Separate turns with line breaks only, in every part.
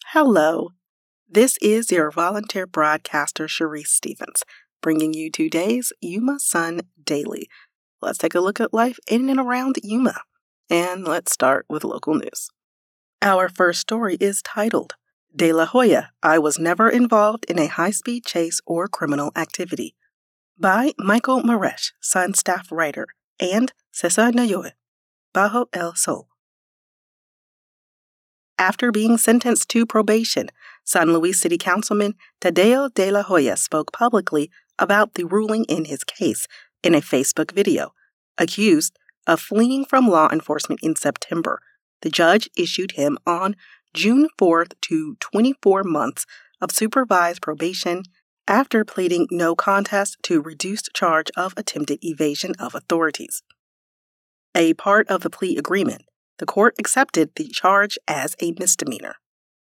Hello, this is your volunteer broadcaster, Sharice Stevens, bringing you today's Yuma Sun Daily. Let's take a look at life in and around Yuma, and let's start with local news. Our first story is titled, De La Hoya, I Was Never Involved in a High-Speed Chase or Criminal Activity, by Michael Maresh, Sun staff writer, and Cesar Nayoe, Bajo El Sol. After being sentenced to probation, San Luis City Councilman Tadeo De La Hoya spoke publicly about the ruling in his case in a Facebook video. Accused of fleeing from law enforcement in September, the judge issued him on June 4th to 24 months of supervised probation after pleading no contest to reduced charge of attempted evasion of authorities. A part of the plea agreement, the court accepted the charge as a misdemeanor.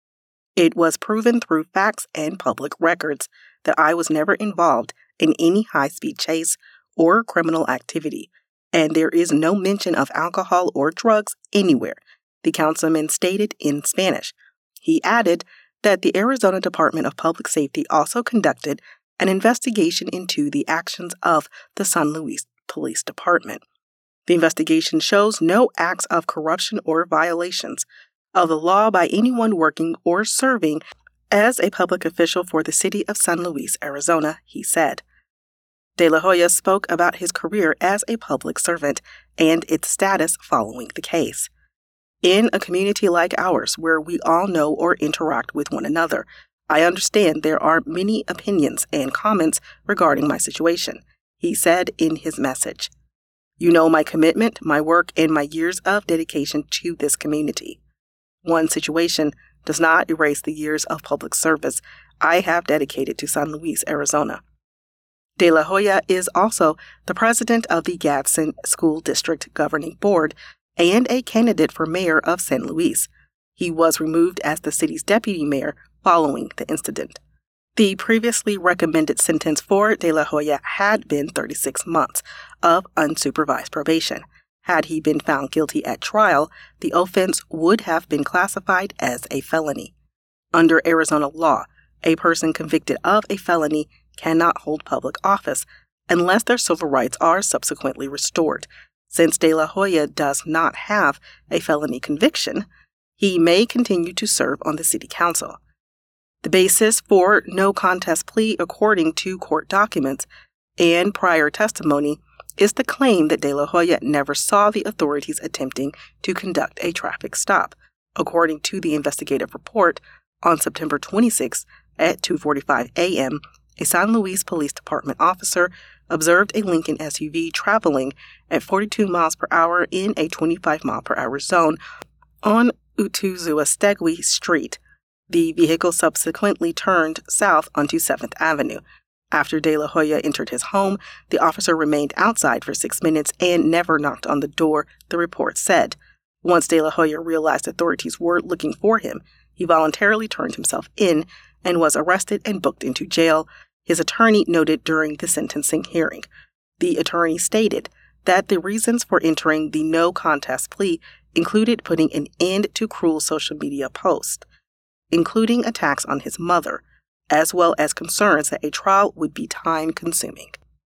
It was proven through facts and public records that I was never involved in any high-speed chase or criminal activity, and there is no mention of alcohol or drugs anywhere, the councilman stated in Spanish. He added that the Arizona Department of Public Safety also conducted an investigation into the actions of the San Luis Police Department. The investigation shows no acts of corruption or violations of the law by anyone working or serving as a public official for the city of San Luis, Arizona, he said. De La Hoya spoke about his career as a public servant and its status following the case. In a community like ours, where we all know or interact with one another, I understand there are many opinions and comments regarding my situation, he said in his message. You know my commitment, my work, and my years of dedication to this community. One situation does not erase the years of public service I have dedicated to San Luis, Arizona. De La Hoya is also the president of the Gadsden School District Governing Board and a candidate for mayor of San Luis. He was removed as the city's deputy mayor following the incident. The previously recommended sentence for De La Hoya had been 36 months of unsupervised probation. Had he been found guilty at trial, the offense would have been classified as a felony. Under Arizona law, a person convicted of a felony cannot hold public office unless their civil rights are subsequently restored. Since De La Hoya does not have a felony conviction, he may continue to serve on the city council. The basis for no contest plea, according to court documents and prior testimony, is the claim that De La Hoya never saw the authorities attempting to conduct a traffic stop. According to the investigative report, on September 26 at 2:45 a.m., a San Luis Police Department officer observed a Lincoln SUV traveling at 42 miles per hour in a 25 mile per hour zone on Utuzuastegui Street. The vehicle subsequently turned south onto 7th Avenue. After De La Hoya entered his home, the officer remained outside for 6 minutes and never knocked on the door, the report said. Once De La Hoya realized authorities were looking for him, he voluntarily turned himself in and was arrested and booked into jail, his attorney noted during the sentencing hearing. The attorney stated that the reasons for entering the no contest plea included putting an end to cruel social media posts, including attacks on his mother, as well as concerns that a trial would be time-consuming.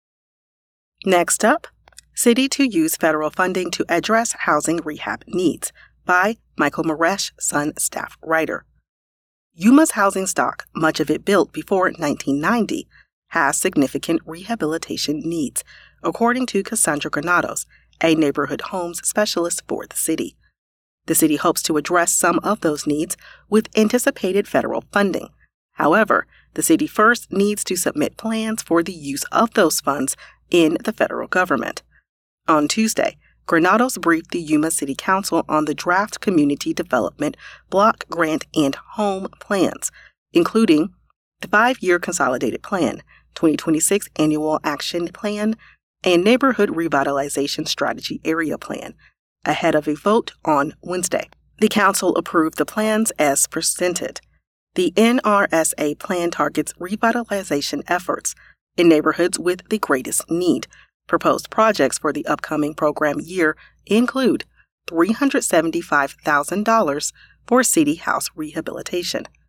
Next up, City to use federal funding to address housing rehab needs, by Michael Maresh, Sun staff writer. Yuma's housing stock, much of it built before 1990, has significant rehabilitation needs, according to Cassandra Granados, a neighborhood homes specialist for the city. The city hopes to address some of those needs with anticipated federal funding. However, the city first needs to submit plans for the use of those funds in the federal government. On Tuesday, Granados briefed the Yuma City Council on the draft Community Development Block Grant and Home plans, including the 5-year Consolidated Plan, 2026 Annual Action Plan, and Neighborhood Revitalization Strategy Area Plan, ahead of a vote on Wednesday. The council approved the plans as presented. The NRSA plan targets revitalization efforts in neighborhoods with the greatest need. Proposed projects for the upcoming program year include $375,000 for city house rehabilitation,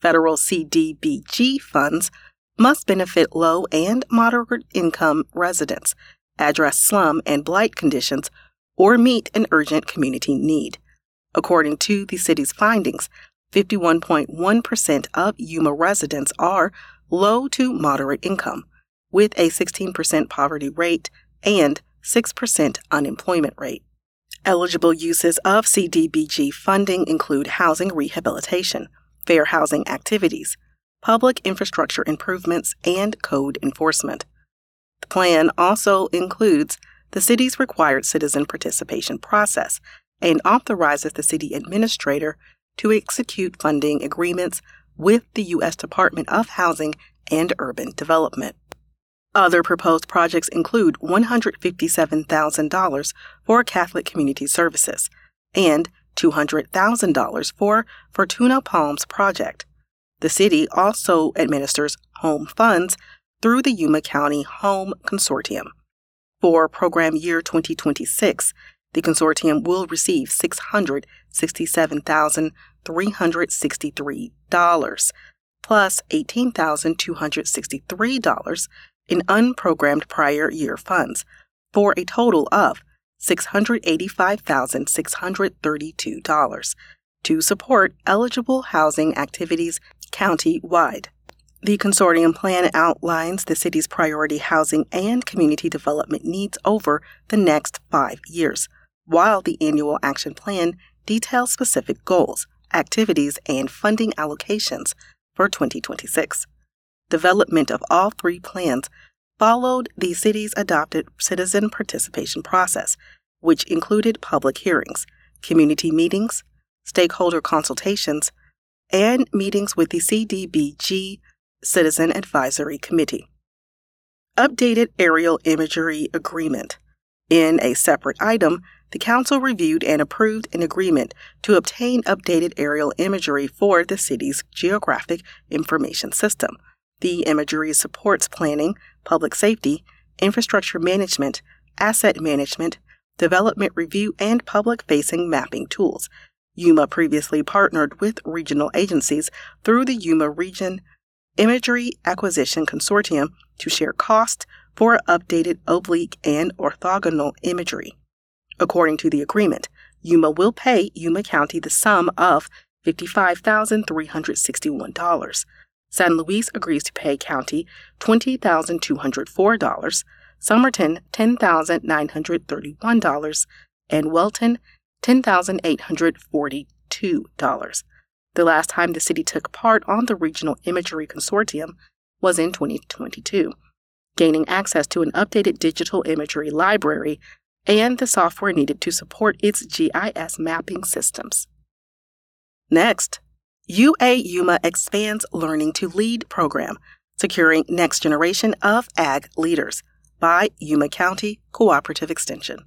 Federal CDBG funds must benefit low and moderate income residents, address slum and blight conditions, or meet an urgent community need. According to the city's findings, 51.1% of Yuma residents are low to moderate income, with a 16% poverty rate and 6% unemployment rate. Eligible uses of CDBG funding include housing rehabilitation, fair housing activities, public infrastructure improvements, and code enforcement. The plan also includes the city's required citizen participation process and authorizes the city administrator to execute funding agreements with the U.S. Department of Housing and Urban Development. Other proposed projects include $157,000 for Catholic Community Services and $200,000 for Fortuna Palms Project. The city also administers home funds through the Yuma County Home Consortium. For program year 2026, the consortium will receive $667,363 plus $18,263 in unprogrammed prior year funds, for a total of $685,632 to support eligible housing activities county-wide. The consortium plan outlines the city's priority housing and community development needs over the next 5 years, while the annual action plan details specific goals, activities, and funding allocations for 2026. Development of all 3 plans followed the city's adopted citizen participation process, which included public hearings, community meetings, stakeholder consultations, and meetings with the CDBG Citizen Advisory Committee. Updated aerial imagery agreement. In a separate item, the Council reviewed and approved an agreement to obtain updated aerial imagery for the city's geographic information system. The imagery supports planning, public safety, infrastructure management, asset management, development review, and public-facing mapping tools. Yuma previously partnered with regional agencies through the Yuma Region Imagery Acquisition Consortium to share costs for updated oblique and orthogonal imagery. According to the agreement, Yuma will pay Yuma County the sum of $55,361. San Luis agrees to pay County $20,204, Somerton $10,931, and Welton $10,842. The last time the city took part on the Regional Imagery Consortium was in 2022, gaining access to an updated digital imagery library and the software needed to support its GIS mapping systems. Next, UA Yuma expands Learning to Lead program, securing next generation of ag leaders by Yuma County Cooperative Extension.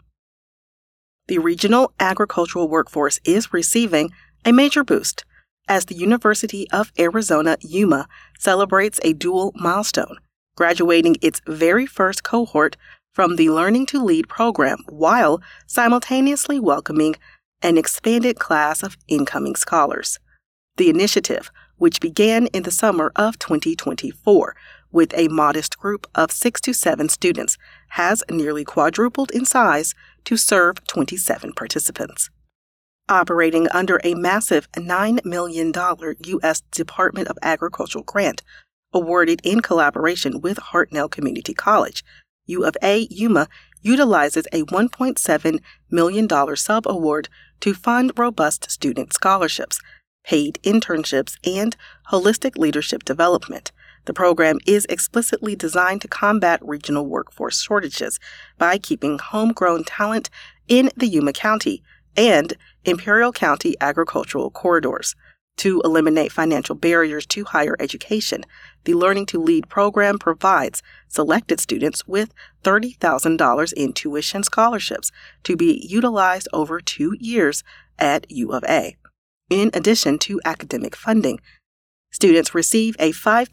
The regional agricultural workforce is receiving a major boost as the University of Arizona Yuma celebrates a dual milestone, graduating its very first cohort from the Learning to Lead program while simultaneously welcoming an expanded class of incoming scholars. The initiative, which began in the summer of 2024 with a modest group of 6 to 7 students, has nearly quadrupled in size to serve 27 participants. Operating under a massive $9 million U.S. Department of Agriculture grant awarded in collaboration with Hartnell Community College, U of A Yuma utilizes a $1.7 million sub-award to fund robust student scholarships, paid internships, and holistic leadership development. The program is explicitly designed to combat regional workforce shortages by keeping homegrown talent in the Yuma County and Imperial County agricultural corridors. To eliminate financial barriers to higher education, the Learning to Lead program provides selected students with $30,000 in tuition scholarships to be utilized over 2 years at U of A. In addition to academic funding, students receive a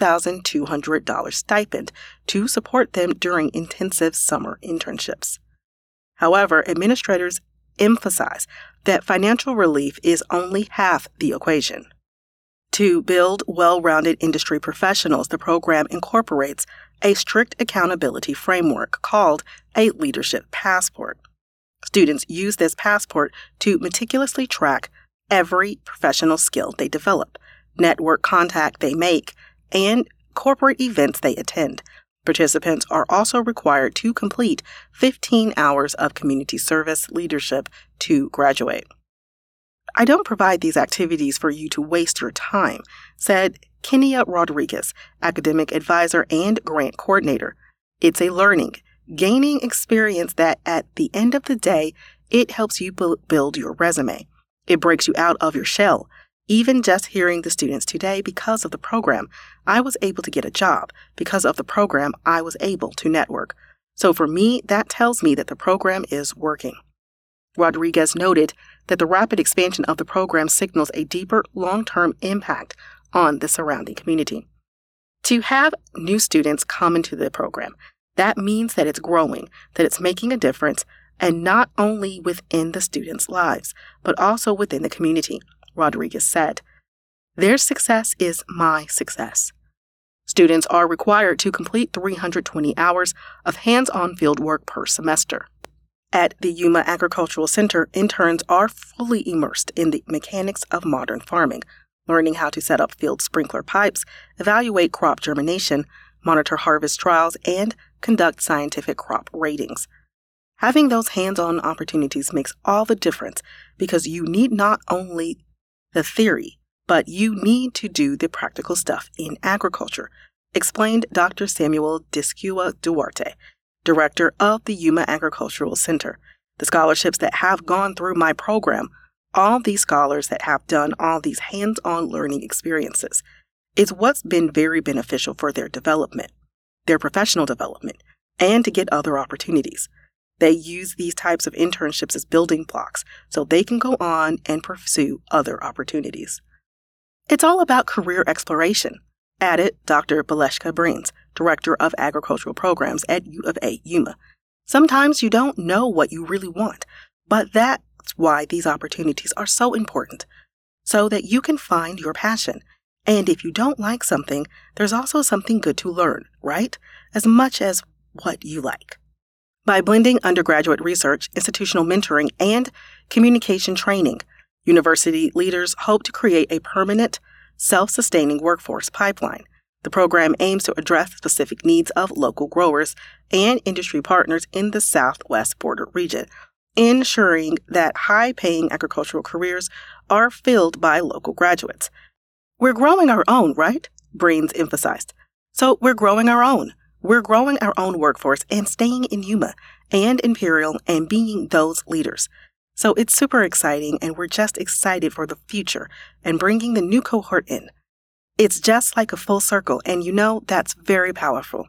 $5,200 stipend to support them during intensive summer internships. However, administrators emphasize that financial relief is only half the equation. To build well-rounded industry professionals, the program incorporates a strict accountability framework called a Leadership Passport. Students use this passport to meticulously track every professional skill they develop, network contact they make, and corporate events they attend. Participants are also required to complete 15 hours of community service leadership to graduate. "I don't provide these activities for you to waste your time," said Kenia Rodriguez, academic advisor and grant coordinator. "It's a learning, gaining experience that at the end of the day, it helps you build your resume. It breaks you out of your shell. Even just hearing the students today, because of the program, I was able to get a job. Because of the program, I was able to network. So for me, that tells me that the program is working." Rodriguez noted that the rapid expansion of the program signals a deeper long-term impact on the surrounding community. To have new students come into the program, that means that it's growing, that it's making a difference, and not only within the students' lives, but also within the community, Rodriguez said. "Their success is my success." Students are required to complete 320 hours of hands-on field work per semester. At the Yuma Agricultural Center, interns are fully immersed in the mechanics of modern farming, learning how to set up field sprinkler pipes, evaluate crop germination, monitor harvest trials, and conduct scientific crop ratings. Having those hands-on opportunities makes all the difference because you need not only the theory, but you need to do the practical stuff in agriculture, explained Dr. Samuel Discua Duarte, director of the Yuma Agricultural Center. "The scholarships that have gone through my program, all these scholars that have done all these hands-on learning experiences, is what's been very beneficial for their development, their professional development, and to get other opportunities. They use these types of internships as building blocks so they can go on and pursue other opportunities." "It's all about career exploration," added Dr. Baleshka Brains, Director of Agricultural Programs at U of A Yuma. "Sometimes you don't know what you really want, but that's why these opportunities are so important, so that you can find your passion. And if you don't like something, there's also something good to learn, right? As much as what you like." By blending undergraduate research, institutional mentoring, and communication training, university leaders hope to create a permanent, self-sustaining workforce pipeline. The program aims to address the specific needs of local growers and industry partners in the Southwest border region, ensuring that high-paying agricultural careers are filled by local graduates. "We're growing our own, right?" Brains emphasized. "So we're growing our own. We're growing our own workforce and staying in Yuma and Imperial and being those leaders. So it's super exciting, and we're just excited for the future and bringing the new cohort in. It's just like a full circle, and that's very powerful."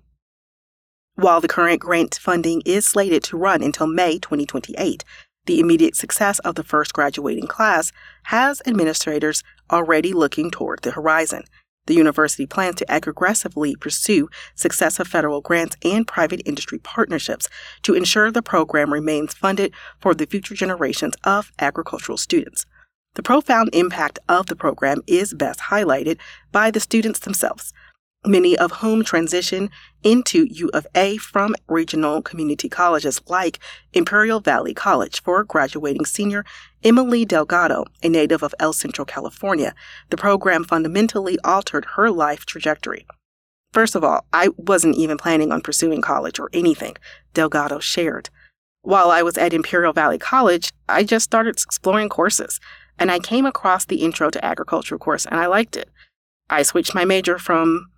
While the current grant funding is slated to run until May 2028, the immediate success of the first graduating class has administrators already looking toward the horizon. The university plans to aggressively pursue successive federal grants and private industry partnerships to ensure the program remains funded for the future generations of agricultural students. The profound impact of the program is best highlighted by the students themselves, many of whom transition into U of A from regional community colleges like Imperial Valley College. For graduating senior Emily Delgado, a native of El Centro, California, the program fundamentally altered her life trajectory. "First of all, I wasn't even planning on pursuing college or anything," Delgado shared. "While I was at Imperial Valley College, I just started exploring courses, and I came across the Intro to Agriculture course, and I liked it. I switched my major from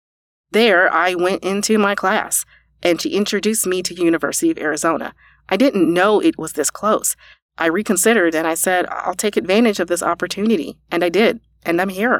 there. I went into my class, and she introduced me to University of Arizona. I didn't know it was this close. I reconsidered, and I said, I'll take advantage of this opportunity, and I did, and I'm here."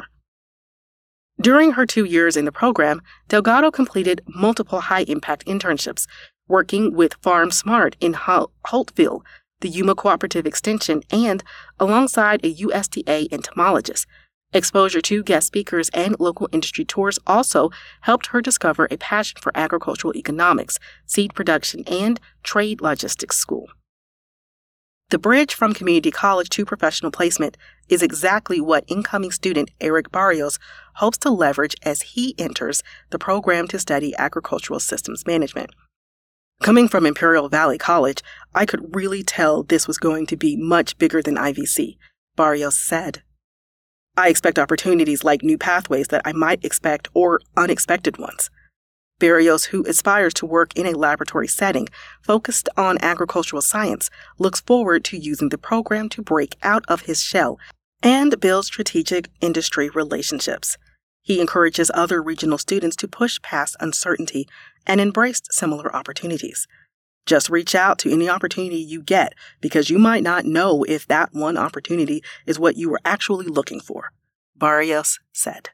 During her 2 years in the program, Delgado completed multiple high-impact internships, working with Farm Smart in Holtville, the Yuma Cooperative Extension, and alongside a USDA entomologist. Exposure to guest speakers and local industry tours also helped her discover a passion for agricultural economics, seed production, and trade logistics school. The bridge from community college to professional placement is exactly what incoming student Eric Barrios hopes to leverage as he enters the program to study agricultural systems management. Coming from Imperial Valley College, I could really tell this was going to be much bigger than IVC, Barrios said. I expect opportunities like new pathways that I might expect or unexpected ones. Barrios, who aspires to work in a laboratory setting focused on agricultural science, looks forward to using the program to break out of his shell and build strategic industry relationships. He encourages other regional students to push past uncertainty and embrace similar opportunities. Just reach out to any opportunity you get because you might not know if that one opportunity is what you were actually looking for, Barrios said.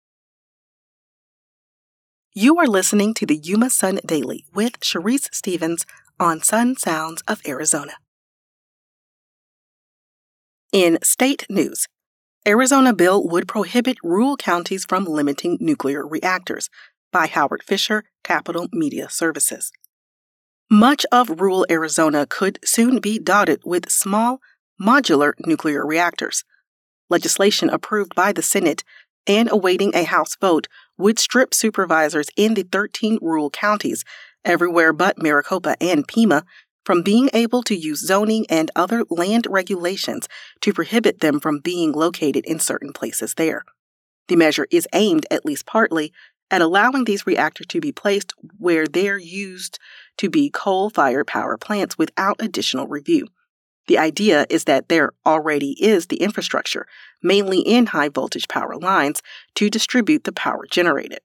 You are listening to the Yuma Sun Daily with Sharice Stevens on Sun Sounds of Arizona. In state news, Arizona bill would prohibit rural counties from limiting nuclear reactors by Howard Fisher, Capital Media Services. Much of rural Arizona could soon be dotted with small, modular nuclear reactors. Legislation approved by the Senate and awaiting a House vote would strip supervisors in the 13 rural counties, everywhere but Maricopa and Pima, from being able to use zoning and other land regulations to prohibit them from being located in certain places there. The measure is aimed, at least partly, at allowing these reactors to be placed where they're used to be coal-fired power plants without additional review. The idea is that there already is the infrastructure, mainly in high-voltage power lines, to distribute the power generated.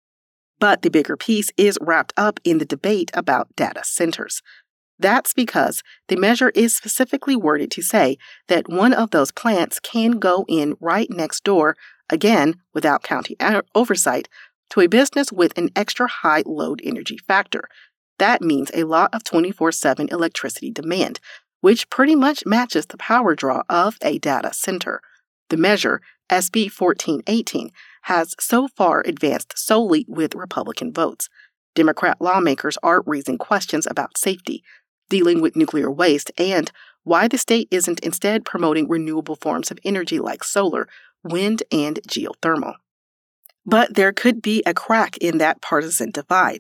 But the bigger piece is wrapped up in the debate about data centers. That's because the measure is specifically worded to say that one of those plants can go in right next door, again without county oversight, to a business with an extra high load energy factor. That means a lot of 24/7 electricity demand, which pretty much matches the power draw of a data center. The measure, SB 1418, has so far advanced solely with Republican votes. Democrat lawmakers are raising questions about safety, dealing with nuclear waste, and why the state isn't instead promoting renewable forms of energy like solar, wind, and geothermal. But there could be a crack in that partisan divide.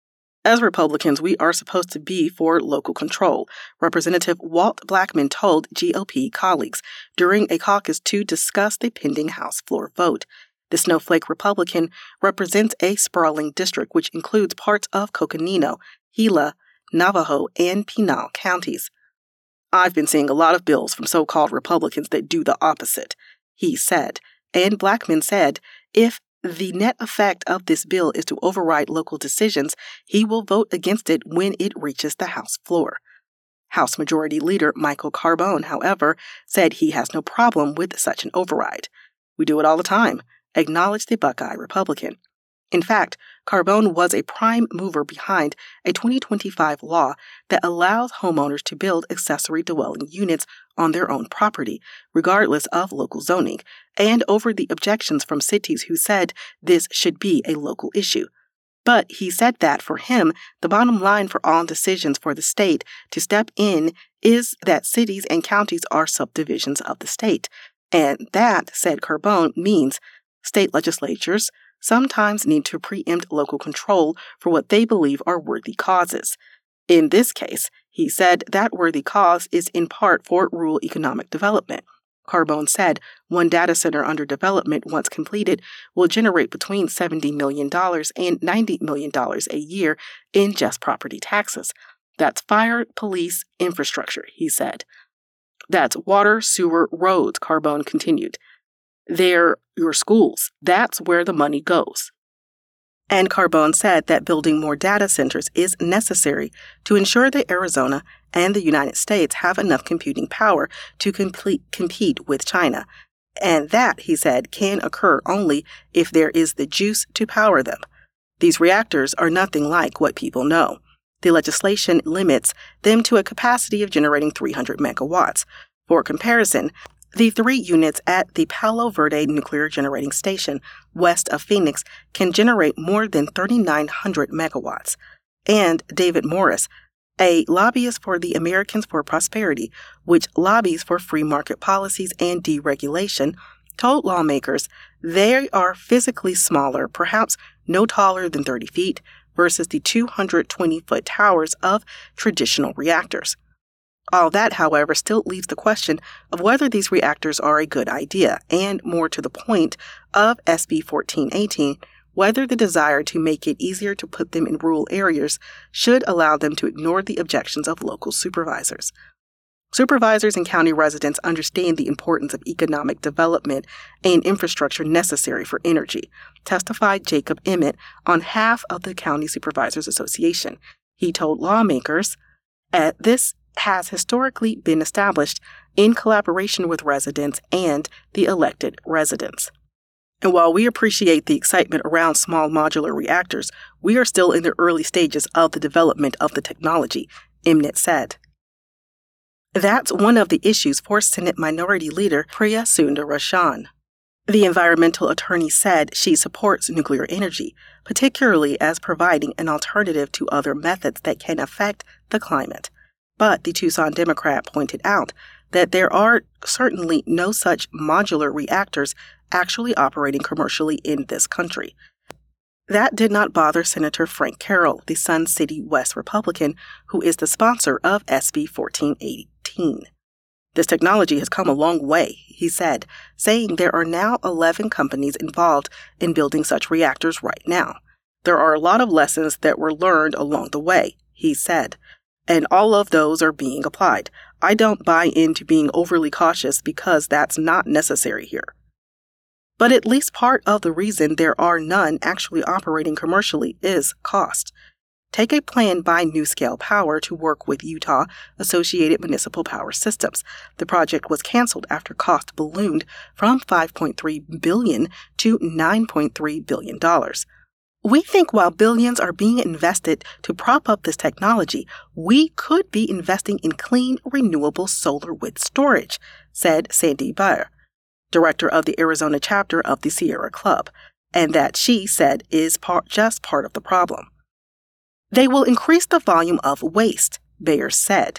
As Republicans, we are supposed to be for local control, Representative Walt Blackman told GOP colleagues during a caucus to discuss the pending House floor vote. The snowflake Republican represents a sprawling district which includes parts of Coconino, Gila, Navajo, and Pinal counties. I've been seeing a lot of bills from so-called Republicans that do the opposite, he said, and Blackman said if the net effect of this bill is to override local decisions, he will vote against it when it reaches the House floor. House Majority Leader Michael Carbone, however, said he has no problem with such an override. We do it all the time, acknowledged the Buckeye Republican. In fact, Carbone was a prime mover behind a 2025 law that allows homeowners to build accessory dwelling units on their own property, regardless of local zoning, and over the objections from cities who said this should be a local issue. But he said that for him, the bottom line for all decisions for the state to step in is that cities and counties are subdivisions of the state. And that, said Carbone, means state legislatures sometimes need to preempt local control for what they believe are worthy causes. In this case, he said that worthy cause is in part for rural economic development. Carbone said one data center under development, once completed, will generate between $70 million and $90 million a year in just property taxes. That's fire, police, infrastructure, he said. That's water, sewer, roads, Carbone continued. They're your schools. That's where the money goes. And Carbone said that building more data centers is necessary to ensure that Arizona and the United States have enough computing power to compete with China. And that, he said, can occur only if there is the juice to power them. These reactors are nothing like what people know. The legislation limits them to a capacity of generating 300 megawatts. For comparison, the 3 units at the Palo Verde Nuclear Generating Station, west of Phoenix, can generate more than 3,900 megawatts. And David Morris, a lobbyist for the Americans for Prosperity, which lobbies for free market policies and deregulation, told lawmakers they are physically smaller, perhaps no taller than 30 feet, versus the 220-foot towers of traditional reactors. All that, however, still leaves the question of whether these reactors are a good idea, and more to the point of SB 1418, whether the desire to make it easier to put them in rural areas should allow them to ignore the objections of local supervisors. Supervisors and county residents understand the importance of economic development and infrastructure necessary for energy, testified Jacob Emmett on behalf of the County Supervisors Association. He told lawmakers, this has historically been established in collaboration with residents and the elected residents. And while we appreciate the excitement around small modular reactors, we are still in the early stages of the development of the technology, Emmett said. That's one of the issues for Senate Minority Leader Priya Sundararajan. The environmental attorney said she supports nuclear energy, particularly as providing an alternative to other methods that can affect the climate. But the Tucson Democrat pointed out that there are certainly no such modular reactors actually operating commercially in this country. That did not bother Senator Frank Carroll, the Sun City West Republican, who is the sponsor of SB 1418. This technology has come a long way, he said, saying there are now 11 companies involved in building such reactors right now. There are a lot of lessons that were learned along the way, he said, and all of those are being applied. I don't buy into being overly cautious because that's not necessary here. But at least part of the reason there are none actually operating commercially is cost. Take a plan by NuScale Power to work with Utah Associated Municipal Power Systems. The project was canceled after cost ballooned from $5.3 billion to $9.3 billion. We think while billions are being invested to prop up this technology, we could be investing in clean, renewable solar with storage, said Sandy Baer, director of the Arizona chapter of the Sierra Club, and that she said is just part of the problem. They will increase the volume of waste, Baer said.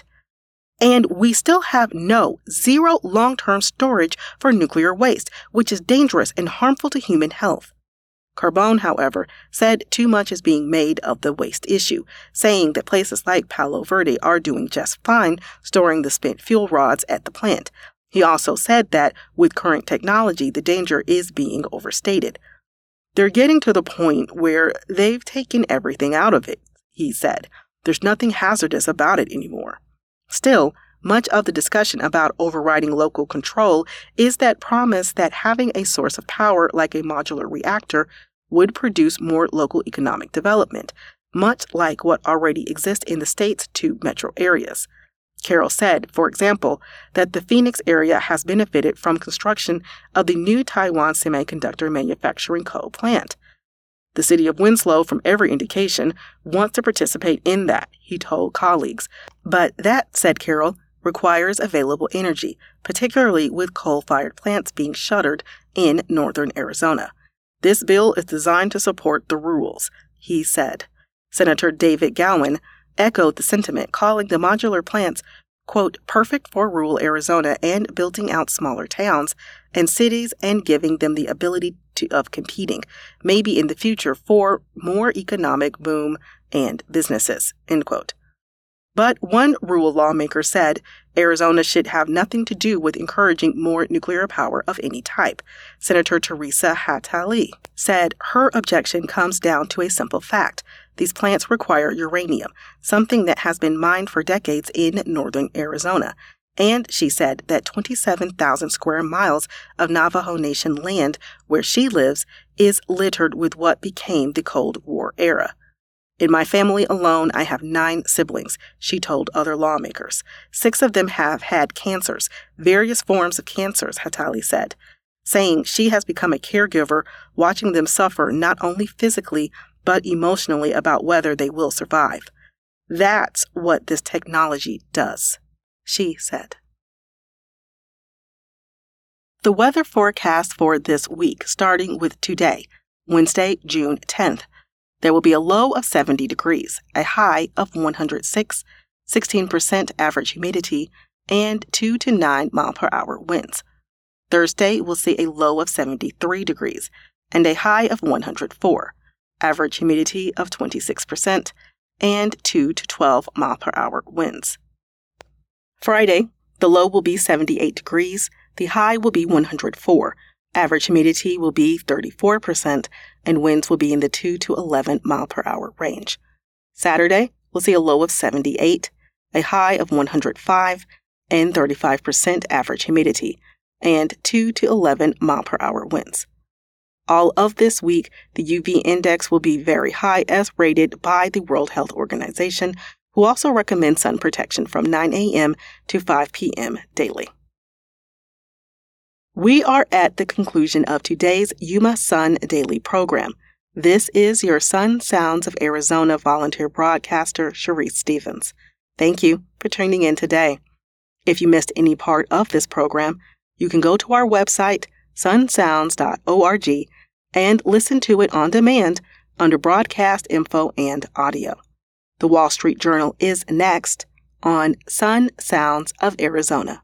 And we still have zero long-term storage for nuclear waste, which is dangerous and harmful to human health. Carbone, however, said too much is being made of the waste issue, saying that places like Palo Verde are doing just fine storing the spent fuel rods at the plant. He also said that with current technology, the danger is being overstated. They're getting to the point where they've taken everything out of it, he said. There's nothing hazardous about it anymore. Still, much of the discussion about overriding local control is that promise that having a source of power like a modular reactor would produce more local economic development, much like what already exists in the state's 2 metro areas. Carroll said, for example, that the Phoenix area has benefited from construction of the new Taiwan Semiconductor Manufacturing Co. plant. The city of Winslow, from every indication, wants to participate in that, he told colleagues. But that, said Carroll, requires available energy, particularly with coal-fired plants being shuttered in northern Arizona. This bill is designed to support the rurals, he said. Senator David Gowan echoed the sentiment, calling the modular plants, quote, perfect for rural Arizona and building out smaller towns and cities and giving them the ability of competing, maybe in the future for more economic boom and businesses, end quote. But one rural lawmaker said Arizona should have nothing to do with encouraging more nuclear power of any type. Senator Teresa Hatali said her objection comes down to a simple fact. These plants require uranium, something that has been mined for decades in northern Arizona. And she said that 27,000 square miles of Navajo Nation land where she lives is littered with what became the Cold War era. In my family alone, I have 9 siblings, she told other lawmakers. 6 of them have had cancers, various forms of cancers, Hatali said, saying she has become a caregiver watching them suffer not only physically, but emotionally about whether they will survive. That's what this technology does, she said. The weather forecast for this week, starting with today, Wednesday, June 10th. There will be a low of 70 degrees, a high of 106, 16% average humidity, and 2 to 9 mile-per-hour winds. Thursday will see a low of 73 degrees and a high of 104, average humidity of 26%, and 2 to 12 mile-per-hour winds. Friday, the low will be 78 degrees, the high will be 104, average humidity will be 34%, and winds will be in the 2 to 11 mile-per-hour range. Saturday, we'll see a low of 78, a high of 105, and 35% average humidity, and 2 to 11 mile-per-hour winds. All of this week, the UV index will be very high as rated by the World Health Organization, who also recommends sun protection from 9 a.m. to 5 p.m. daily. We are at the conclusion of today's Yuma Sun Daily program. This is your Sun Sounds of Arizona volunteer broadcaster, Sharice Stevens. Thank you for tuning in today. If you missed any part of this program, you can go to our website, sunsounds.org, and listen to it on demand under broadcast info and audio. The Wall Street Journal is next on Sun Sounds of Arizona.